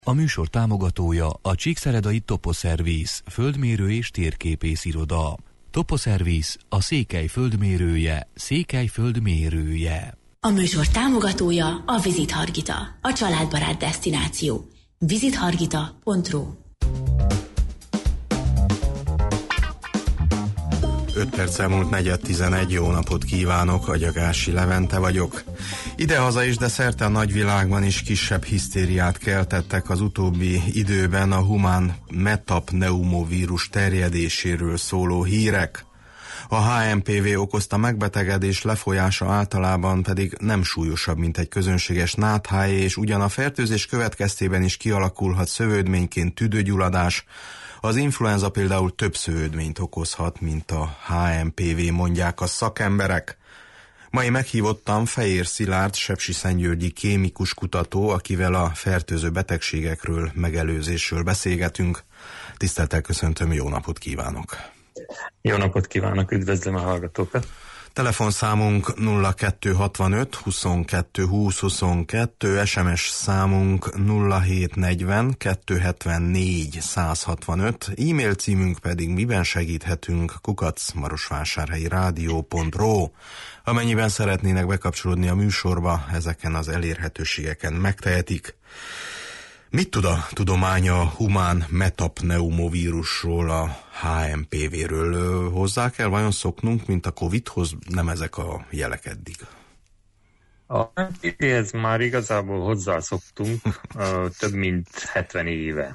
A műsor támogatója a Csíkszeredai Toposzervisz, földmérő és térképész iroda. Toposzervisz, a Székely földmérője, Székely földmérője. A műsor támogatója a Visit Hargita, a családbarát desztináció. visithargita.ru 5 perccel múlt 4:11, jó napot kívánok, Agyagási Levente vagyok. Idehaza is, de szerte a nagyvilágban is kisebb hisztériát keltettek az utóbbi időben a humán metapneumovírus terjedéséről szóló hírek. A HMPV okozta megbetegedés lefolyása általában pedig nem súlyosabb, mint egy közönséges nátháj, és ugyan a fertőzés következtében is kialakulhat szövődményként tüdőgyulladás, az influenza például több szövődményt okozhat, mint a HMPV, mondják a szakemberek. Mai meghívottam Fejér Szilárd, sepsiszentgyörgyi kémikus kutató, akivel a fertőző betegségekről, megelőzésről beszélgetünk. Tisztelettel köszöntöm, jó napot kívánok! Jó napot kívánok, üdvözlöm a hallgatókat! Telefonszámunk 0265 22 20 22, SMS számunk 0740 274 165, e-mail címünk pedig miben segíthetünk @marosvásárhelyi-rádió.ro. Amennyiben szeretnének bekapcsolódni a műsorba, ezeken az elérhetőségeken megtehetik. Mit tud a tudomány a humán metapneumovírusról, a HMPV-ről? Hozzá kell vajon szoknunk, mint a Covid-hoz? Nem ezek a jelek eddig? A HMPV-hez már igazából hozzászoktunk több mint 70 éve.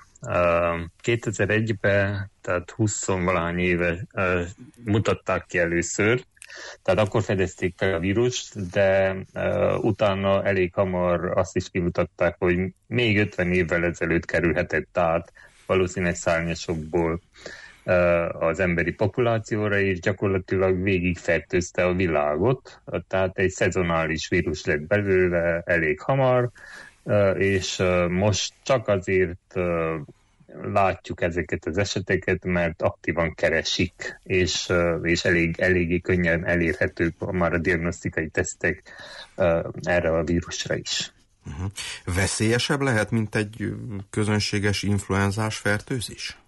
2001-ben, tehát 20-valahány éve mutatták ki először, tehát akkor fedezték fel a vírust, de utána elég hamar azt is kimutatták, hogy még 50 évvel ezelőtt kerülhetett át valószínűleg szárnyasokból az emberi populációra, és gyakorlatilag végigfertőzte a világot. Tehát egy szezonális vírus lett belőle elég hamar, és most csak azért látjuk ezeket az eseteket, mert aktívan keresik, és eléggé könnyen elérhetők már a diagnosztikai tesztek erre a vírusra is. Veszélyesebb lehet, mint egy közönséges influenzás fertőzés?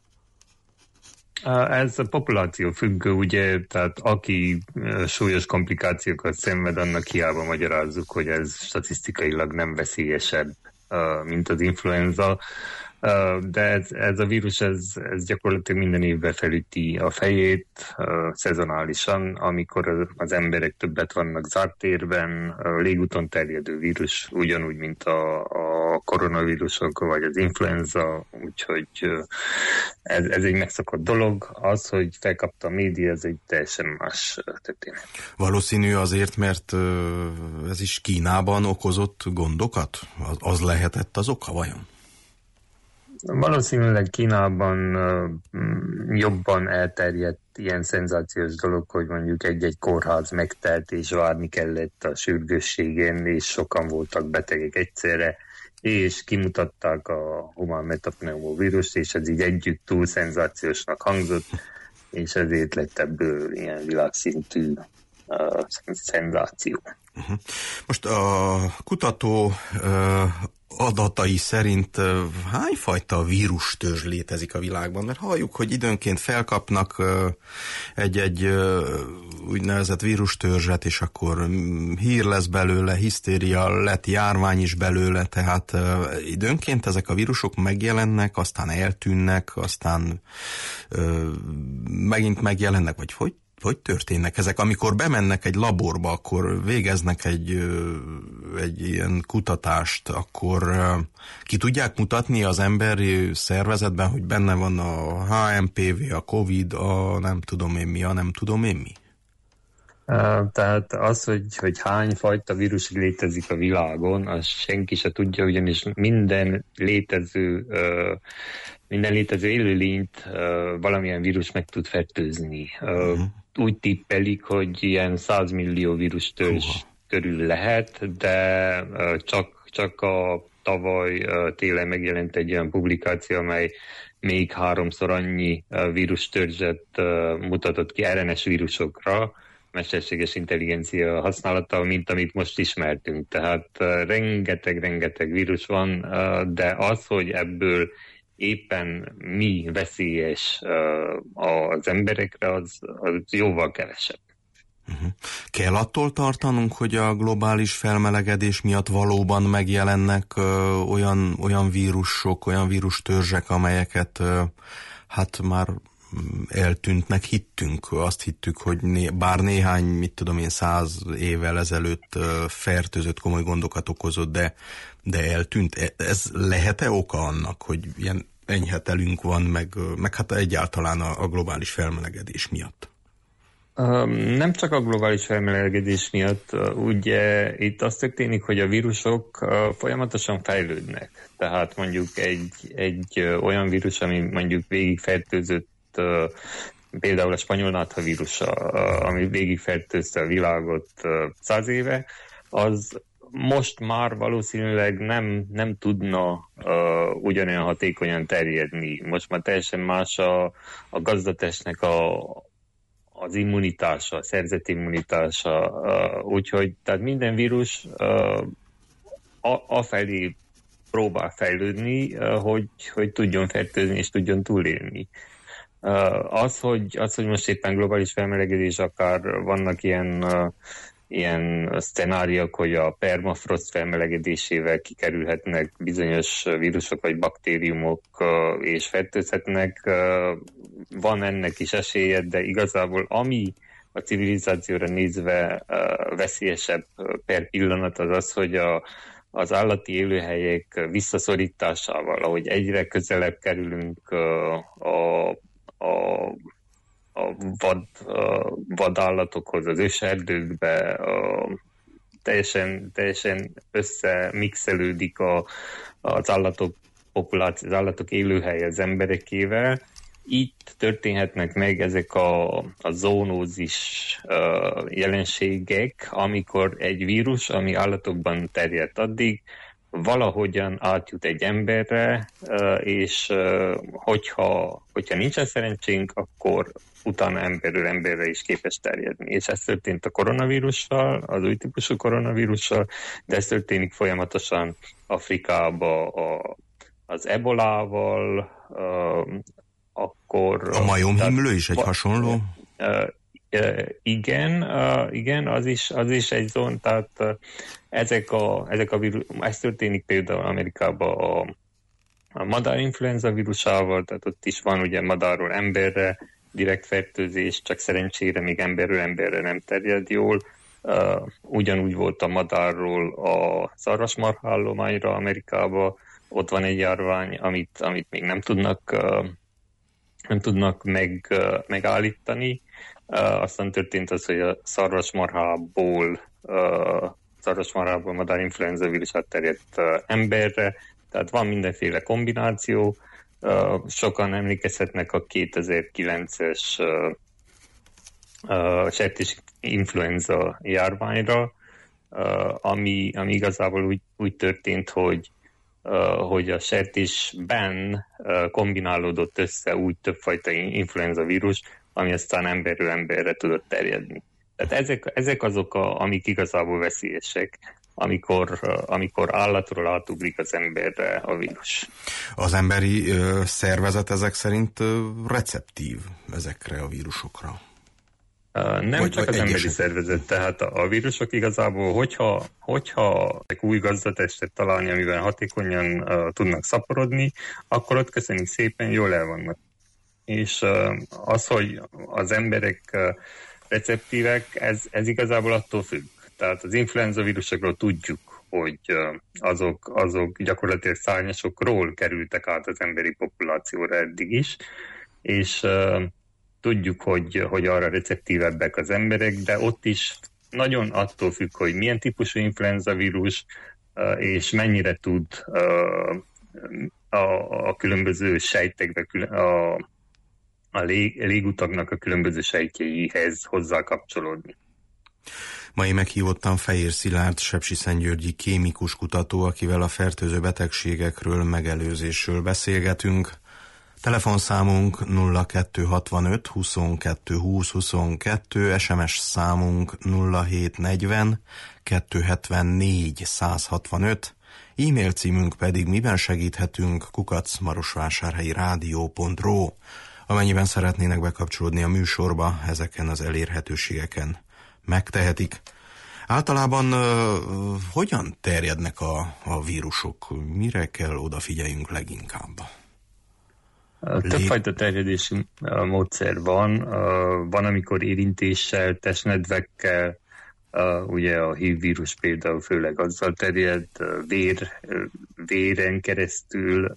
Ez a populáció függő, ugye, tehát aki súlyos komplikációkat szenved, annak hiába magyarázzuk, hogy ez statisztikailag nem veszélyesebb, mint az influenza. De ez a vírus, ez gyakorlatilag minden évben felüti a fejét szezonálisan, amikor az emberek többet vannak zárt térben, légúton terjedő vírus, ugyanúgy, mint a koronavírusok, vagy az influenza, úgyhogy ez egy megszokott dolog. Az, hogy felkapta a média, ez egy teljesen más történet. Valószínű azért, mert ez is Kínában okozott gondokat? Az lehetett az oka, vajon? Valószínűleg Kínában jobban elterjedt ilyen szenzációs dolog, hogy mondjuk egy-egy kórház megtelt, és várni kellett a sürgősségén, és sokan voltak betegek egyszerre, és kimutatták a humán metapneumovírust, és ez így együtt túl szenzációsnak hangzott, és ezért lett ebből ilyen világszintű szenzáció. Most a kutató adatai szerint hányfajta vírustörzs létezik a világban? Mert halljuk, hogy időnként felkapnak egy úgynevezett vírustörzset, és akkor hír lesz belőle, hisztéria lett, járvány is belőle, tehát időnként ezek a vírusok megjelennek, aztán eltűnnek, aztán megint megjelennek, vagy hogy történnek ezek? Amikor bemennek egy laborba, akkor végeznek egy ilyen kutatást, akkor ki tudják mutatni az emberi szervezetben, hogy benne van a HMPV, a Covid, a nem tudom én mi? Tehát az, hogy hány fajta vírus létezik a világon, azt senki se tudja, ugyanis minden létező élőlényt valamilyen vírus meg tud fertőzni. Úgy tippelik, hogy ilyen 100 millió vírustörzs körül lehet, de csak a tavaly télen megjelent egy olyan publikáció, amely még 3-szor annyi vírustörzset mutatott ki RNS vírusokra, mesterséges intelligencia használata, mint amit most ismertünk. Tehát rengeteg vírus van, de az, hogy ebből éppen mi veszélyes az emberekre, az jóval kevesebb. Kell attól tartanunk, hogy a globális felmelegedés miatt valóban megjelennek olyan vírusok, olyan vírustörzsek, amelyeket hát már eltűntnek hittünk. Azt hittük, hogy bár néhány, 100 évvel ezelőtt fertőzött, komoly gondokat okozott, de eltűnt. Ez lehet-e oka annak, hogy ilyen enyhetelünk van, meg hát egyáltalán a globális felmelegedés miatt? Nem csak a globális felmelegedés miatt, ugye itt az történik, hogy a vírusok folyamatosan fejlődnek. Tehát mondjuk egy olyan vírus, ami mondjuk végigfertőzött, például a spanyolnátha vírusa, ami végigfertőzte a világot 100 éve, az most már valószínűleg nem tudna ugyanolyan hatékonyan terjedni. Most már teljesen más a gazdatestnek az immunitása, a szerzeti immunitása, úgyhogy tehát minden vírus afelé próbál fejlődni, hogy tudjon fertőzni és tudjon túlélni. Az, hogy most éppen globális felmelegedés, akár vannak ilyen szcenáriok, hogy a permafrost felmelegedésével kikerülhetnek bizonyos vírusok vagy baktériumok, és fertőzhetnek. Van ennek is esélye, de igazából ami a civilizációra nézve veszélyesebb per pillanat az, hogy az állati élőhelyek visszaszorításával, ahogy egyre közelebb kerülünk a vadállatokhoz, az őserdőkbe, teljesen összemixelődik az állatok populáció, az állatok élőhelye az emberekével. Itt történhetnek meg ezek a zónózis jelenségek, amikor egy vírus, ami állatokban terjedt addig, valahogyan átjut egy emberre, és hogyha nincsen szerencsénk, akkor utána emberről emberre is képes terjedni. És ez történt a koronavírussal, az új típusú koronavírussal, de ez történik folyamatosan Afrikába az ebolával, akkor... A majomhimlő is egy hasonló? Igen, az is egy zón, tehát ezek a vírus, ez történik például Amerikában a madárinfluenza vírusával, tehát ott is van ugye madárról emberre direkt fertőzés, csak szerencsére még emberről emberre nem terjed jól. Ugyanúgy volt a madárról a szarvasmarhállományra Amerikában, ott van egy járvány, amit még nem tudnak megállítani. Aztán történt az, hogy a szarvasmarhából madárinfluenza vírus átterjedt emberre, tehát van mindenféle kombináció. Sokan emlékezhetnek a 2009-es sertés influenza járványra, ami igazából úgy történt, hogy a sertésben kombinálódott össze úgy többfajta influenza vírus, ami aztán emberről emberre tudott terjedni. Tehát ezek azok, amik igazából veszélyesek, amikor állatról átugrik az emberre a vírus. Az emberi szervezet ezek szerint receptív ezekre a vírusokra? Nem csak az emberi szervezet, tehát a vírusok igazából, hogyha új gazdatestet találni, amivel hatékonyan tudnak szaporodni, akkor ott köszönjük szépen, jól el vannak. És az, hogy az emberek receptívek, ez igazából attól függ. Tehát az influenza vírusokról tudjuk, hogy azok gyakorlatilag szárnyasokról kerültek át az emberi populációra eddig is, és tudjuk, hogy arra receptívebbek az emberek, de ott is nagyon attól függ, hogy milyen típusú influenza vírus, és mennyire tud a különböző sejtekbe, a légutaknak a különböző sejtjeihez hozzá kapcsolódni. Mai meghívottam Fehér Szilárd sepsiszentgyörgyi kémikus kutató, akivel a fertőző betegségekről, megelőzésről beszélgetünk. Telefonszámunk 0265 22 20 22, SMS számunk 0740 274 165, e-mail címünk pedig miben segíthetünk @marosvásárhelyi-rádió.ru. Amennyiben szeretnének bekapcsolódni a műsorba, ezeken az elérhetőségeken megtehetik. Általában hogyan terjednek a vírusok? Mire kell odafigyeljünk leginkább? Többfajta terjedési módszer van. Van, amikor érintéssel, testnedvekkel, ugye a HIV vírus például főleg azzal terjed, véren keresztül,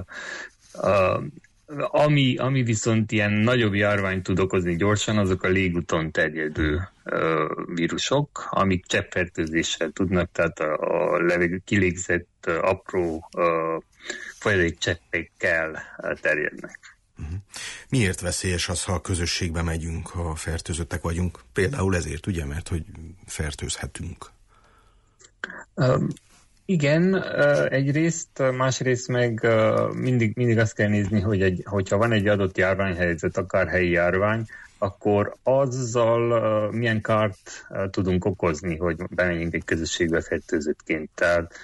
ami viszont ilyen nagyobb járványt tud okozni gyorsan, azok a légúton terjedő vírusok, amik cseppfertőzéssel tudnak, tehát a kilégzett apró folyadékcseppekkel terjednek. Miért veszélyes az, ha a közösségbe megyünk, ha fertőzöttek vagyunk? Például ezért, ugye, mert hogy fertőzhetünk. Igen, egyrészt, másrészt meg mindig azt kell nézni, hogyha van egy adott járványhelyzet, akár helyi járvány, akkor azzal milyen kárt tudunk okozni, hogy bemenjünk egy közösségbe fertőzöttként. Tehát,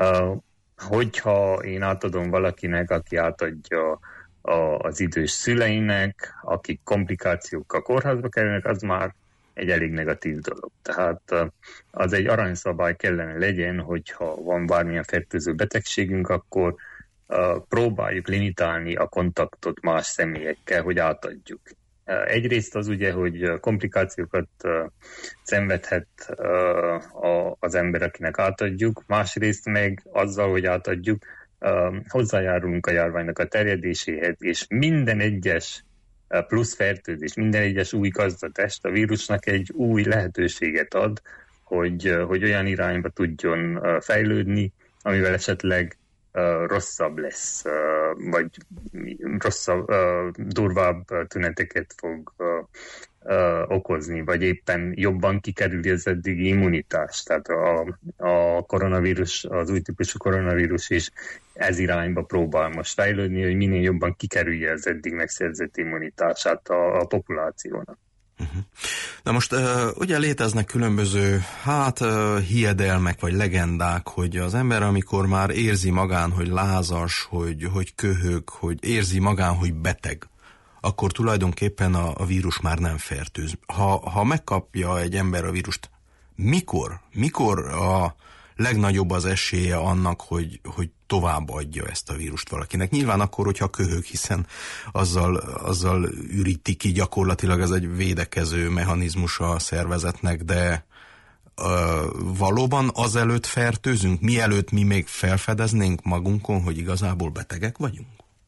hogyha én átadom valakinek, aki átadja az idős szüleinek, akik komplikációkkal kórházba kerülnek, az már egy elég negatív dolog. Tehát az egy aranyszabály kellene legyen, hogyha van bármilyen fertőző betegségünk, akkor próbáljuk limitálni a kontaktot más személyekkel, hogy átadjuk. Egyrészt az ugye, hogy komplikációkat szenvedhet az ember, akinek átadjuk, másrészt meg azzal, hogy átadjuk, hozzájárulunk a járványnak a terjedéséhez, és minden egyes plusz fertőzés, minden egyes új gazdatest a vírusnak egy új lehetőséget ad, hogy olyan irányba tudjon fejlődni, amivel esetleg rosszabb lesz, vagy rosszabb, durvább tüneteket fog okozni, vagy éppen jobban kikerüli az eddigi immunitást. Tehát a koronavírus, az új típusú koronavírus is ez irányba próbál most fejlődni, hogy minél jobban kikerülje az eddig megszerzett immunitását a populációnak. Na most ugye léteznek különböző hiedelmek vagy legendák, hogy az ember, amikor már érzi magán, hogy lázas, hogy köhög, hogy érzi magán, hogy beteg, akkor tulajdonképpen a vírus már nem fertőz. Ha megkapja egy ember a vírust, mikor a legnagyobb az esélye annak, hogy továbbadja ezt a vírust valakinek? Nyilván akkor, hogyha köhög, hiszen azzal üríti ki gyakorlatilag, ez egy védekező mechanizmus a szervezetnek, de valóban azelőtt fertőzünk, mielőtt mi még felfedeznénk magunkon, hogy igazából betegek vagyunk?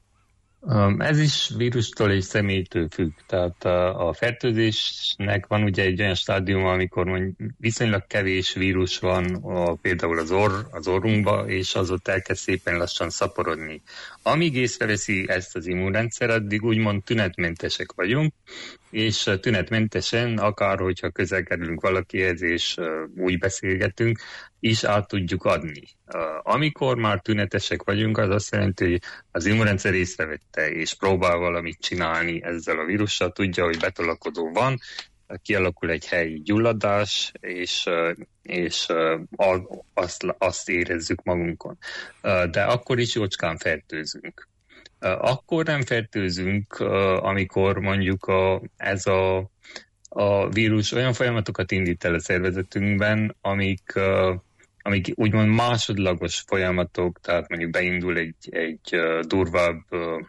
Ez is vírustól és személytől függ. Tehát a fertőzésnek van ugye egy olyan stádium, amikor viszonylag kevés vírus van például az orrunkba, és az ott elkezd szépen lassan szaporodni. Amíg észreveszi ezt az immunrendszer, addig úgymond tünetmentesek vagyunk, és tünetmentesen, akár hogyha közel kerülünk valakihez, és úgy beszélgetünk, is át tudjuk adni. Amikor már tünetesek vagyunk, az azt jelenti, hogy az immunrendszer észrevette, és próbál valamit csinálni ezzel a vírussal, tudja, hogy betolakodó van, kialakul egy helyi gyulladás, és azt érezzük magunkon. De akkor is jócskán fertőzünk. Akkor nem fertőzünk, amikor mondjuk ez a vírus olyan folyamatokat indít el a szervezetünkben, amik úgymond másodlagos folyamatok, tehát mondjuk beindul egy durvább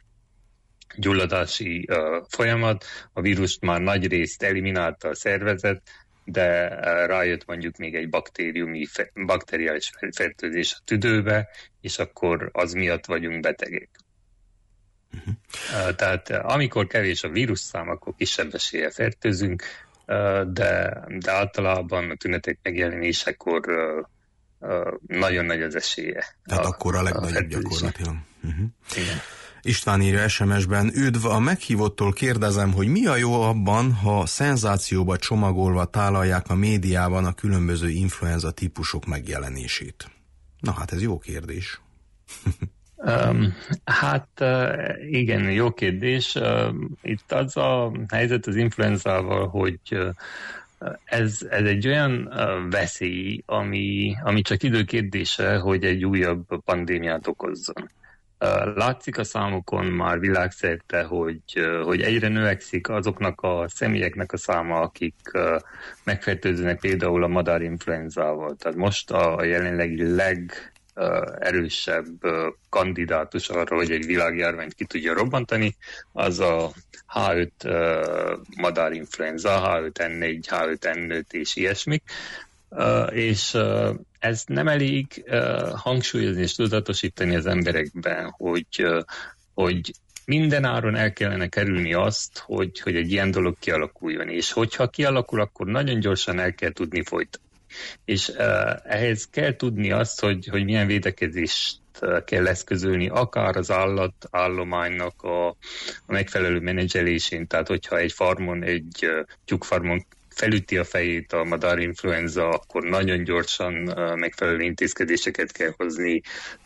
gyulladási folyamat, a vírust már nagy részt eliminálta a szervezet, de rájött mondjuk még egy bakteriális fertőzés a tüdőbe, és akkor az miatt vagyunk betegek. Tehát amikor kevés a vírusszám, akkor kisebb eséllyel fertőzünk, de általában a tünetek megjelenésekor nagyon nagy az esélye. Tehát akkor a legnagyobb gyakorlatilag. Igen. István írja SMS-ben: üdv, a meghívottól kérdezem, hogy mi a jó abban, ha szenzációba csomagolva tálalják a médiában a különböző influenza típusok megjelenését? Na hát ez jó kérdés. Igen, jó kérdés. Itt az a helyzet az influenzával, hogy ez egy olyan veszély, ami csak időkérdése, hogy egy újabb pandémiát okozzon. Látszik a számokon már világszerte, hogy egyre növekszik azoknak a személyeknek a száma, akik megfertőznek például a madárinfluenzával. Tehát most a jelenlegi legerősebb kandidátus arra, hogy egy világjárványt ki tudja robbantani, az a H5 madárinfluenza, H5N4, H5N5 és ilyesmik. És ez nem elég hangsúlyozni és tudatosítani az emberekben, hogy minden áron el kellene kerülni azt, hogy egy ilyen dolog kialakuljon. És hogyha kialakul, akkor nagyon gyorsan el kell tudni folytatni. És ehhez kell tudni azt, hogy milyen védekezést kell eszközölni, akár az állatállománynak a megfelelő menedzselésén. Tehát, hogyha egy farmon, egy tyúkfarmon felüti a fejét a madárinfluenza, akkor nagyon gyorsan megfelelő intézkedéseket kell hozni,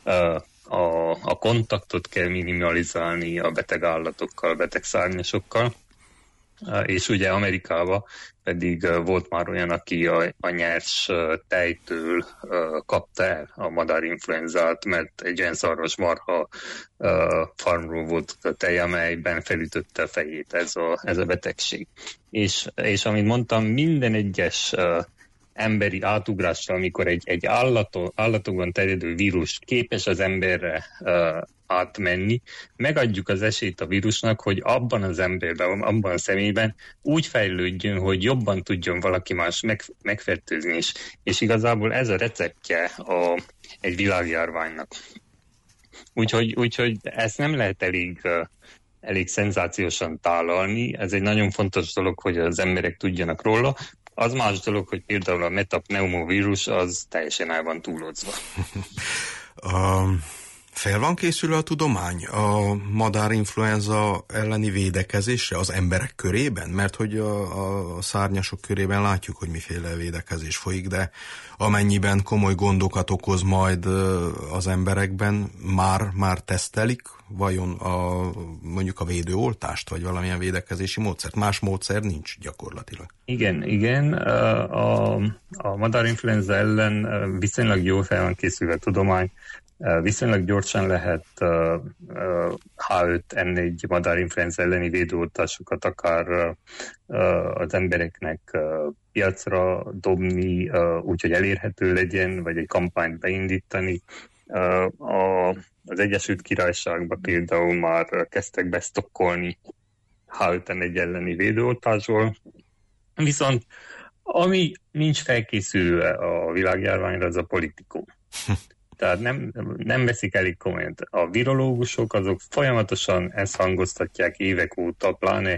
a kontaktot kell minimalizálni a beteg állatokkal, beteg szárnyasokkal, és ugye Amerikában pedig volt már olyan, aki a nyers tejtől kapta el a madárinfluenzát, mert egy olyan szarvasmarha farmról volt a tej, amelyben felütötte a fejét ez a betegség. És amit mondtam, minden egyes emberi átugrásra, amikor egy állatokban terjedő vírus képes az emberre átmenni, megadjuk az esélyt a vírusnak, hogy abban az emberben, abban a személyben úgy fejlődjön, hogy jobban tudjon valaki más megfertőzni is. És igazából ez a receptje egy világjárványnak. Úgyhogy ezt nem lehet elég szenzációsan tálalni. Ez egy nagyon fontos dolog, hogy az emberek tudjanak róla. Az más dolog, hogy például a metapneumovírus az teljesen el van túlozva. Fel van készülve a tudomány a madárinfluenza elleni védekezésre az emberek körében? Mert hogy a szárnyasok körében látjuk, hogy miféle védekezés folyik, de amennyiben komoly gondokat okoz majd az emberekben, már tesztelik vajon mondjuk a védőoltást, vagy valamilyen védekezési módszert? Más módszer nincs gyakorlatilag. Igen. A madárinfluenza ellen viszonylag jól fel van készülve a tudomány. Viszonylag gyorsan lehet H5N4 madárinfluenza elleni védőoltásokat akár az embereknek piacra dobni, úgyhogy elérhető legyen, vagy egy kampányt beindítani. Az Egyesült Királyságban például már kezdtek besztokkolni H5N1 elleni védőoltásról. Viszont ami nincs felkészülve a világjárványra, az a politikum. Tehát nem veszik elég komolyan. A virológusok azok folyamatosan ezt hangoztatják évek óta, pláne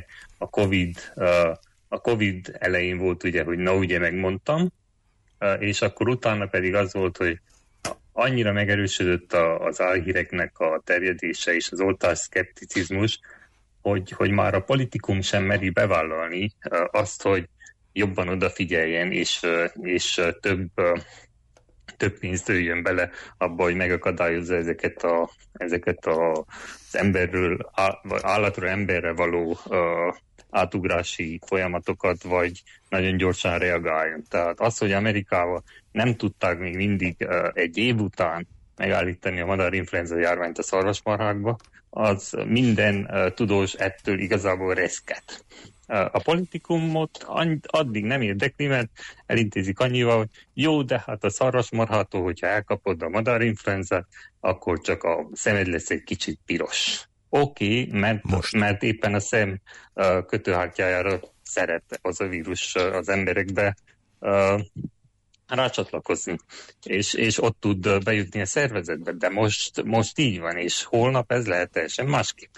a COVID elején volt ugye, hogy na ugye megmondtam, és akkor utána pedig az volt, hogy annyira megerősödött az álhíreknek a terjedése és az oltás szkepticizmus, hogy már a politikum sem meri bevállalni azt, hogy jobban odafigyeljen, és több pénzt öljön bele abba, hogy megakadályozza ezeket az emberről, állatról emberre való átugrási folyamatokat, vagy nagyon gyorsan reagáljon. Tehát az, hogy Amerikában nem tudták még mindig egy év után megállítani a madárinfluenza járványt a szarvasmarhákba, az minden tudós ettől igazából reszket. A politikumot addig nem érdekli, mert elintézik annyival, hogy jó, de hát a szarvasmarhától, hogyha elkapod a madárinfluenzát, akkor csak a szemed lesz egy kicsit piros. Oké, mert éppen a szem kötőhártyájára szeret az a vírus az emberekbe rácsatlakozni, és ott tud bejutni a szervezetbe, de most így van, és holnap ez lehet teljesen másképp.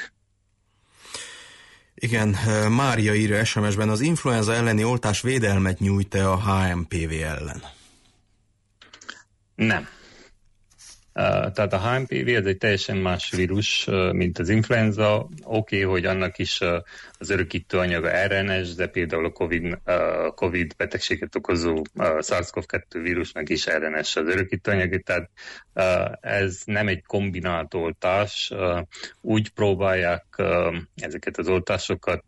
Igen, Mária írja SMS-ben, az influenza elleni oltás védelmet nyújt-e a HMPV ellen? Nem. Tehát a HMPV ez egy teljesen más vírus, mint az influenza. Oké, hogy annak is az örökítő anyaga RNS, de például a COVID betegséget okozó SARS-CoV-2 vírusnak is RNS az örökítő anyaga, tehát ez nem egy kombinált oltás. Úgy próbálják ezeket az oltásokat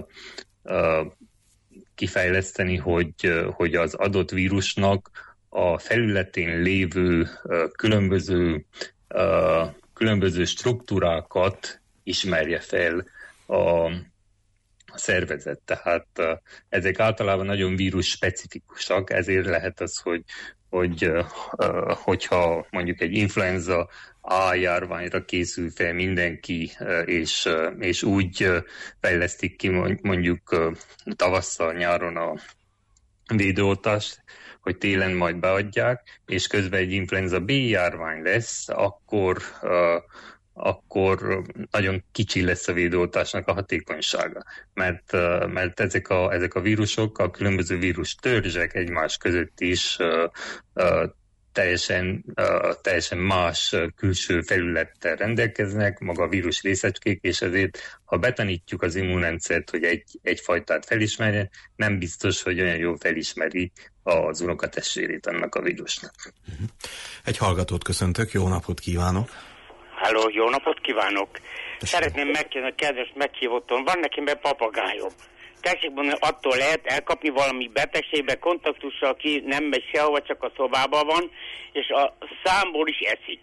kifejleszteni, hogy az adott vírusnak a felületén lévő különböző struktúrákat ismerje fel a szervezet. Tehát ezek általában nagyon vírus specifikusak, ezért lehet az, hogyha mondjuk egy influenza A járványra készül fel mindenki, és úgy fejlesztik ki mondjuk tavasszal, nyáron a védőoltást, hogy télen majd beadják, és közben egy influenza B járvány lesz, akkor nagyon kicsi lesz a védőoltásnak a hatékonysága. Mert ezek a vírusok, a különböző vírus törzsek egymás között is teljesen más külső felülettel rendelkeznek, maga a vírus részecskék, és ezért, ha betanítjuk az immunrendszert, hogy egy fajtát felismerjen, nem biztos, hogy olyan jól felismeri az unokatestvérét annak a vírusnak. Egy hallgatót köszöntök, jó napot kívánok! Halló, jó napot kívánok! Szeretném megkérdezni, a kedves meghívotton, van nekem be papagájom. Tessék mondani, attól lehet elkapni valami betegségbe, kontaktussal, aki nem megy sehova, csak a szobában van, és a számból is eszik.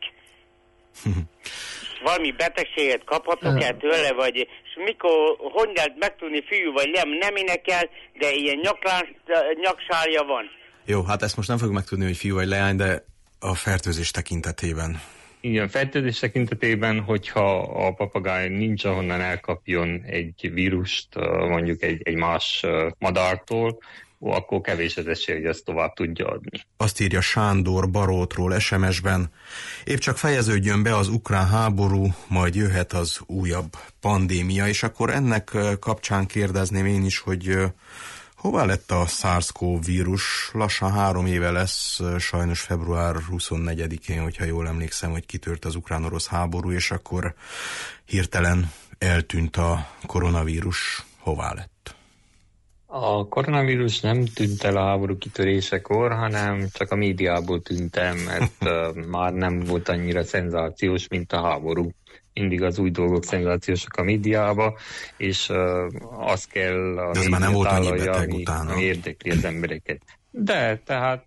Valami betegséget kaphatok el tőle, vagy és mikor, hogy lehet megtudni, fiú vagy nem énekel, de ilyen nyaksárja van. Jó, hát ezt most nem fogjuk megtudni, hogy fiú vagy leány, de a fertőzés tekintetében. Igen, fertőzés tekintetében, hogyha a papagáj nincs, ahonnan elkapjon egy vírust, mondjuk egy más madártól, akkor kevés az esély, hogy ezt tovább tudja adni. Azt írja Sándor Barótról SMS-ben. Épp csak fejeződjön be az ukrán háború, majd jöhet az újabb pandémia, és akkor ennek kapcsán kérdezném én is, hogy hová lett a SARS-CoV vírus? Lassan 3 éve lesz, sajnos február 24-én, hogyha jól emlékszem, hogy kitört az ukrán-orosz háború, és akkor hirtelen eltűnt a koronavírus. Hová lett? A koronavírus nem tűnt el a háború kitörésekor, hanem csak a médiából tűnt el, mert már nem volt annyira szenzációs, mint a háború. Mindig az új dolgok szenzációsak a médiába, és az kell a média tálalja, ami érdekli az embereket. De, tehát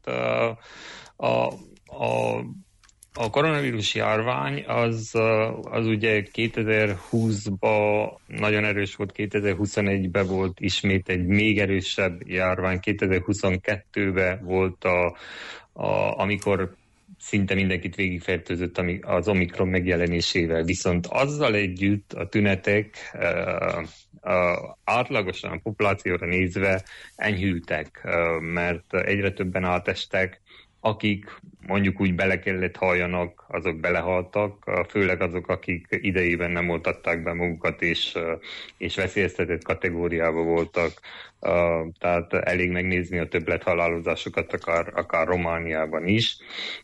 a koronavírus járvány az ugye 2020-ban nagyon erős volt, 2021-ben volt ismét egy még erősebb járvány, 2022-ben volt amikor szinte mindenkit végigfertőzött az Omikron megjelenésével. Viszont azzal együtt a tünetek átlagosan a populációra nézve enyhültek, mert egyre többen átestek, akik mondjuk úgy bele kellett halljanak, azok belehaltak, főleg azok, akik idejében nem oltatták be magukat, és veszélyeztetett kategóriába voltak. Tehát elég megnézni a többlethalálozásokat, akár Romániában is.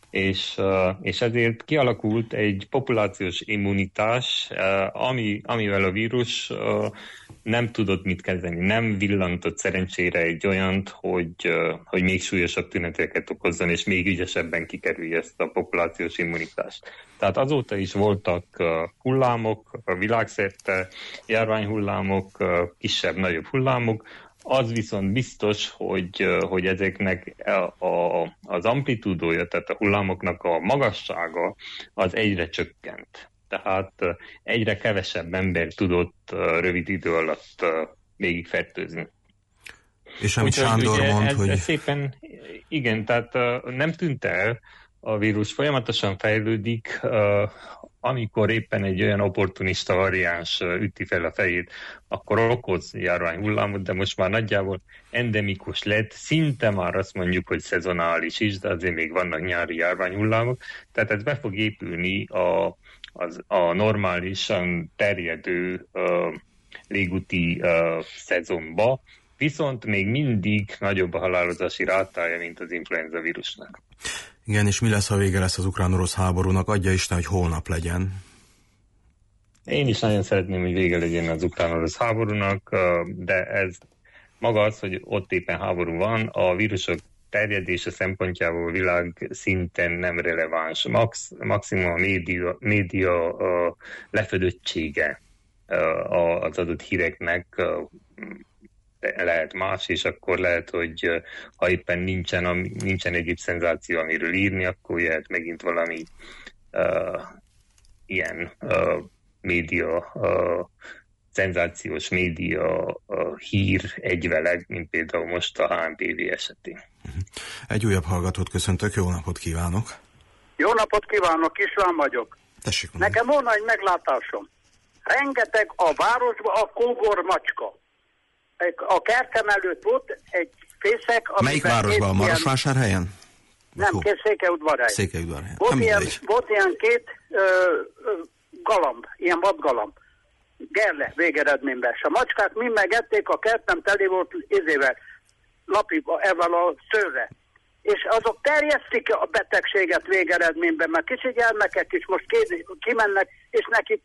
És ezért kialakult egy populációs immunitás, amivel a vírus nem tudott mit kezdeni, nem villantott szerencsére egy olyant, hogy még súlyosabb tüneteket okozzon, és még ügyesebben kikerülje ezt a populációs immunitást. Tehát azóta is voltak hullámok, világszerte járványhullámok, kisebb-nagyobb hullámok. Az viszont biztos, hogy ezeknek az amplitúdója, tehát a hullámoknak a magassága az egyre csökkent. Tehát egyre kevesebb ember tudott rövid idő alatt végigfertőzni. És amit Sándor mond, hogy... Ez szépen, igen, tehát nem tűnt el, a vírus folyamatosan fejlődik, amikor éppen egy olyan opportunista variáns üti fel a fejét, akkor okoz járványhullámot, de most már nagyjából endemikus lett, szinte már azt mondjuk, hogy szezonális is, de azért még vannak nyári járványhullámok, tehát ez be fog épülni a normálisan terjedő légúti szezonba, viszont még mindig nagyobb a halálozási rátája, mint az influenza vírusnak. Igen, és mi lesz, ha vége lesz az ukrán-orosz háborúnak? Adja Isten, hogy holnap legyen. Én is nagyon szeretném, hogy vége legyen az ukrán-orosz háborúnak, de ez maga az, hogy ott éppen háború van, a vírusok terjedése szempontjából világ szinten nem releváns. Maximum a média lefedöttsége az adott híreknek lehet más, és akkor lehet, hogy ha éppen nincsen egyéb szenzáció, amiről írni, akkor jöhet megint valami ilyen média, szenzációs média hír egyveleg, mint például most a HMPV esetén. Egy újabb hallgatót köszöntök, jó napot kívánok! Jó napot kívánok, István vagyok. Tessék mondani. Nekem volna egy meglátásom. Rengeteg a városban a kóbor macska. A kertem előtt volt egy fészek... Melyik városban? A Marosvásárhelyen? Nem, Székelyudvarhelyen. Székelyudvarhelyen. Volt ilyen két galamb, ilyen vadgalamb. Gerle végeredményben. És a macskák mind megették, a kertem teli volt ezzel a szőrre. És azok terjesztik a betegséget végeredményben, mert kicsi gyermekek is most kimennek, és neki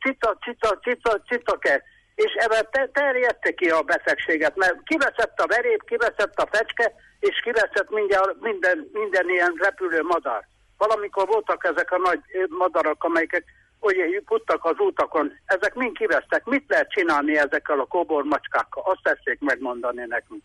cita kell. És ebben terjedte ki a betegséget, mert kiveszett a verép, kiveszett a fecske, és kiveszett minden ilyen repülő madár. Valamikor voltak ezek a nagy madarak, amelyek hogy futtak az útakon, ezek mind kivesztek. Mit lehet csinálni ezekkel a kóbormacskákkal? Azt tessék megmondani nekünk.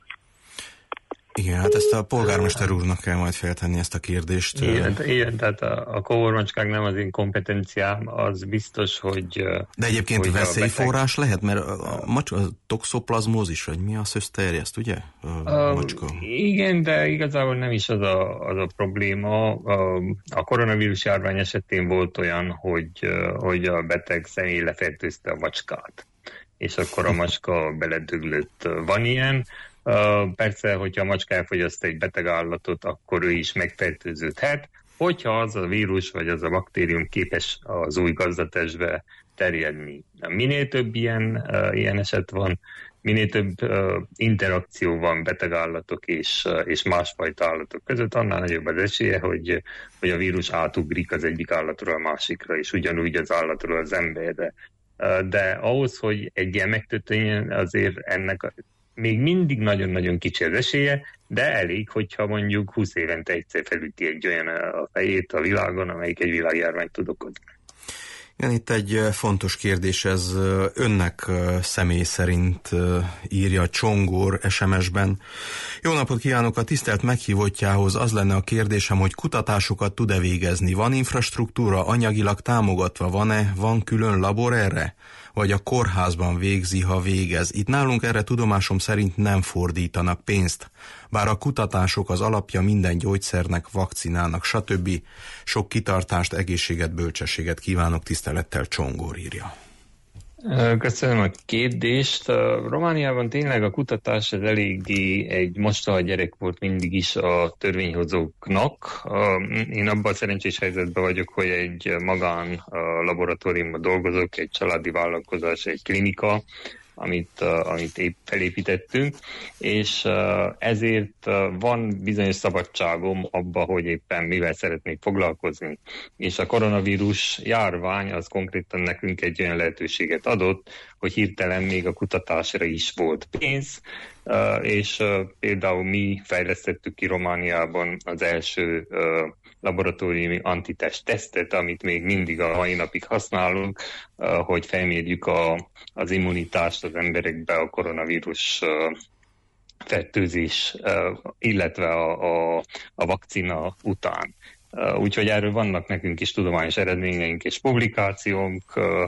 Igen, hát ezt a polgármester úrnak kell majd feltenni ezt a kérdést. Igen, tehát a kóbormacskák nem az én kompetenciám, az biztos, hogy... De egyébként hogy veszélyforrás lehet, mert a toxoplazmózis, vagy mi az összterjeszt, ugye? Macska. Igen, de igazából nem is az a probléma. A koronavírus járvány esetén volt olyan, hogy a beteg személy lefertőzte a macskát, és akkor a macska beledöglött. Van ilyen. Persze, hogyha a macska elfogyaszt egy beteg állatot, akkor ő is megfertőződhet, hogyha az a vírus vagy az a baktérium képes az új gazdatestbe terjedni. Minél több ilyen eset van, minél több interakció van beteg állatok és másfajta állatok között, annál nagyobb az esélye, hogy a vírus átugrik az egyik állatról a másikra, és ugyanúgy az állatról az emberre. De ahhoz, hogy egy ilyen megtörténjen, azért ennek még mindig nagyon-nagyon kicsi az esélye, de elég, hogyha mondjuk 20 évente egyszer felüti egy olyan a fejét a világon, amelyik egy világjárványt tud okozni. Igen, itt egy fontos kérdés, ez önnek személy szerint írja Csongor SMS-ben. Jó napot kívánok, a tisztelt meghívottjához az lenne a kérdésem, hogy kutatásokat tud-e végezni? Van infrastruktúra, anyagilag támogatva van külön labor erre? Vagy a kórházban végzi, ha végez? Itt nálunk erre tudomásom szerint nem fordítanak pénzt. Bár a kutatások az alapja minden gyógyszernek, vakcinának, stb. Sok kitartást, egészséget, bölcsességet kívánok, tisztelettel Csongor írja. Köszönöm a kérdést. Romániában tényleg a kutatás az eléggé egy mostoha gyerek volt mindig is a törvényhozóknak. Én abban a szerencsés helyzetben vagyok, hogy egy magán laboratóriumban dolgozok, egy családi vállalkozás, egy klinika, amit épp felépítettünk, és ezért van bizonyos szabadságom abba, hogy éppen mivel szeretnék foglalkozni. És a koronavírus járvány az konkrétan nekünk egy olyan lehetőséget adott, hogy hirtelen még a kutatásra is volt pénz, és például mi fejlesztettük ki Romániában az első laboratóriumi antitest tesztet, amit még mindig a mai napig használunk, hogy felmérjük az immunitást az emberekbe a koronavírus fertőzés, illetve a vakcina után. Úgyhogy erről vannak nekünk is tudományos eredményeink és publikációnk.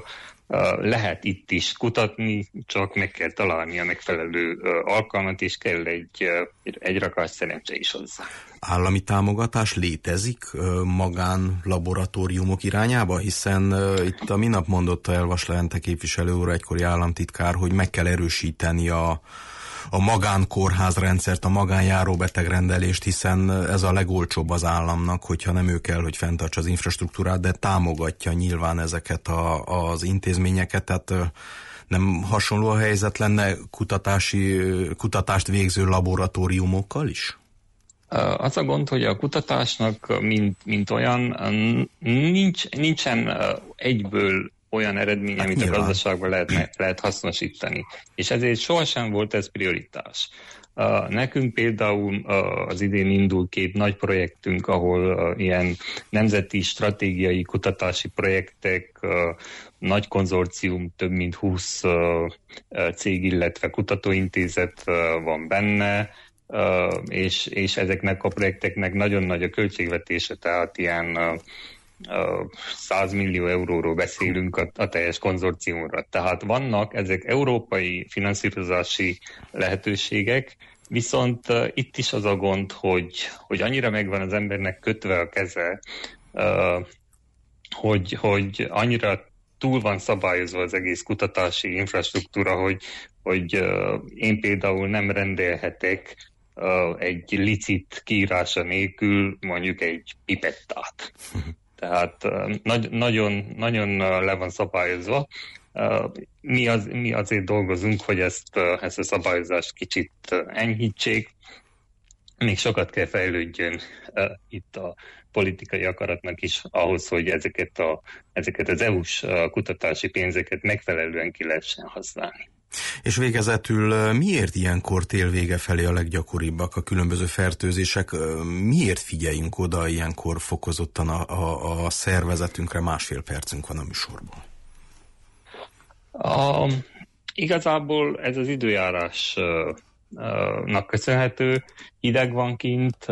Lehet itt is kutatni, csak meg kell találni a megfelelő alkalmat, és kell egy rakás szerencse is hozzá. Állami támogatás létezik magán laboratóriumok irányába? Hiszen itt a minap mondotta el Vas Levente képviselő úr, egykori államtitkár, hogy meg kell erősíteni a magánkórházrendszert, a magánjáróbetegrendelést, hiszen ez a legolcsóbb az államnak, hogyha nem ő kell, hogy fenntartsa az infrastruktúrát, de támogatja nyilván ezeket az intézményeket, tehát nem hasonló a helyzet lenne kutatást végző laboratóriumokkal is? Az a gond, hogy a kutatásnak, mint olyan, nincsen egyből olyan eredmény, amit a gazdaságban lehet hasznosítani. És ezért sohasem volt ez prioritás. Nekünk például az idén indul 2 nagy projektünk, ahol ilyen nemzeti stratégiai kutatási projektek, nagy konzorcium, több mint 20 cég, illetve kutatóintézet van benne, és ezeknek a projekteknek nagyon nagy a költségvetése, tehát ilyen 100 millió euróról beszélünk a teljes konzorciumra. Tehát vannak ezek európai finanszírozási lehetőségek, viszont itt is az a gond, hogy annyira megvan az embernek kötve a keze, hogy annyira túl van szabályozva az egész kutatási infrastruktúra, hogy én például nem rendelhetek egy licit kiírása nélkül mondjuk egy pipettát. Tehát nagyon le van szabályozva. Mi azért dolgozunk, hogy ezt a szabályozást kicsit enyhítsék. Még sokat kell fejlődjön itt a politikai akaratnak is ahhoz, hogy ezeket az EU-s kutatási pénzeket megfelelően ki lehessen használni. És végezetül miért ilyenkor tél vége felé a leggyakoribbak a különböző fertőzések? Miért figyeljünk oda ilyenkor fokozottan a szervezetünkre? 1,5 percünk van a műsorban. Igazából ez az időjárásnak köszönhető. Hideg van kint,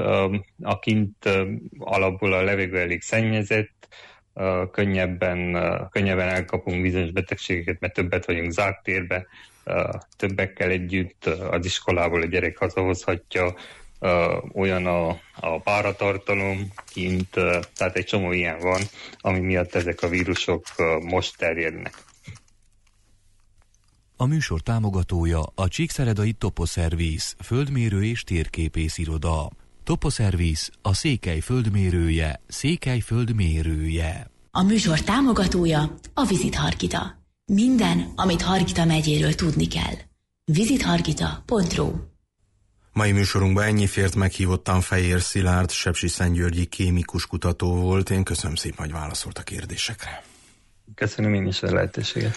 alapból a levegő elég szennyezett, könnyebben elkapunk bizonyos betegségeket, mert többet vagyunk zárt térbe, többekkel együtt az iskolából a gyerek hazahozhatja, olyan a páratartalom kint, tehát egy csomó ilyen van, ami miatt ezek a vírusok most terjednek. A műsor támogatója a Csíkszeredai Toposzerviz, földmérő és térképész iroda. Toposzerviz, a Székely földmérője, Székely földmérője. A műsor támogatója a Visit Hargita. Minden, amit Hargita megyéről tudni kell. visithargita.ru. Mai műsorunkban ennyi fért, meghívottan Fejér Szilárd, sepsiszentgyörgyi kémikus kutató volt. Én köszönöm szépen, hogy válaszolt a kérdésekre. Köszönöm én is a lehetőséget.